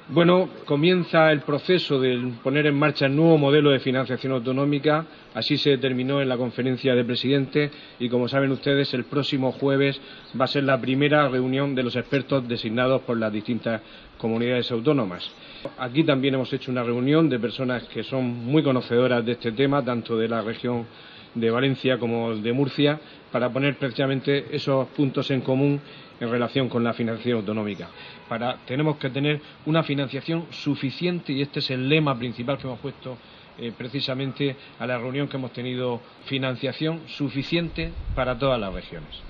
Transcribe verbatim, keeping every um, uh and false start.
Bueno, comienza el proceso de poner en marcha el nuevo modelo de financiación autonómica. Así se determinó en la conferencia de presidentes y, como saben ustedes, el próximo jueves va a ser la primera reunión de los expertos designados por las distintas comunidades autónomas. Aquí también hemos hecho una reunión de personas que son muy conocedoras de este tema, tanto de la región de Valencia como de Murcia, para poner precisamente esos puntos en común en relación con la financiación autonómica. Para, tenemos que tener una financiación suficiente, y este es el lema principal que hemos puesto eh, precisamente a la reunión que hemos tenido: financiación suficiente para todas las regiones.